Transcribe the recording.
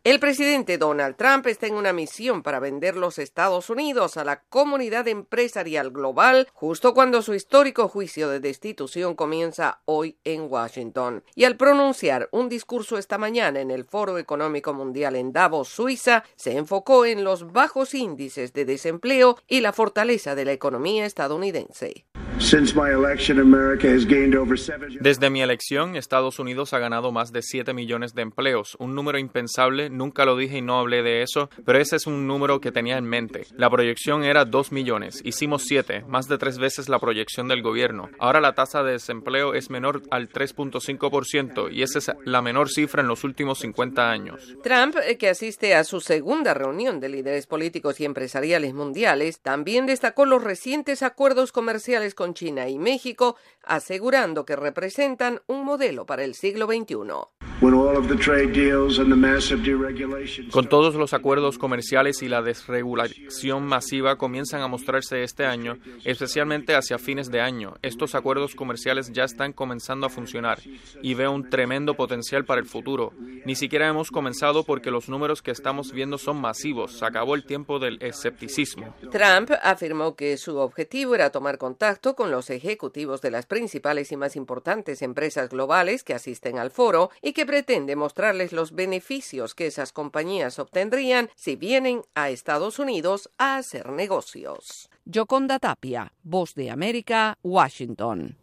El presidente Donald Trump está en una misión para vender los Estados Unidos a la comunidad empresarial global justo cuando su histórico juicio de destitución comienza hoy en Washington. Y al pronunciar un discurso esta mañana en el Foro Económico Mundial en Davos, Suiza, se enfocó en los bajos índices de desempleo y la fortaleza de la economía estadounidense. Desde mi elección, Estados Unidos ha ganado más de 7 millones de empleos, un número impensable, nunca lo dije y no hablé de eso, pero ese es un número que tenía en mente. La proyección era 2 millones, hicimos 7, más de 3 veces la proyección del gobierno. Ahora la tasa de desempleo es menor al 3.5% y esa es la menor cifra en los últimos 50 años. Trump, que asiste a su segunda reunión de líderes políticos y empresariales mundiales, también destacó los recientes acuerdos comerciales con China y México, asegurando que representan un modelo para el siglo XXI. Con todos los acuerdos comerciales y la desregulación masiva comienzan a mostrarse este año, especialmente hacia fines de año. Estos acuerdos comerciales ya están comenzando a funcionar y veo un tremendo potencial para el futuro. Ni siquiera hemos comenzado porque los números que estamos viendo son masivos. Se acabó el tiempo del escepticismo. Trump afirmó que su objetivo era tomar contacto con los ejecutivos de las principales y más importantes empresas globales que asisten al foro y que pretende mostrarles los beneficios que esas compañías obtendrían si vienen a Estados Unidos a hacer negocios. Yoconda Tapia, Voz de América, Washington.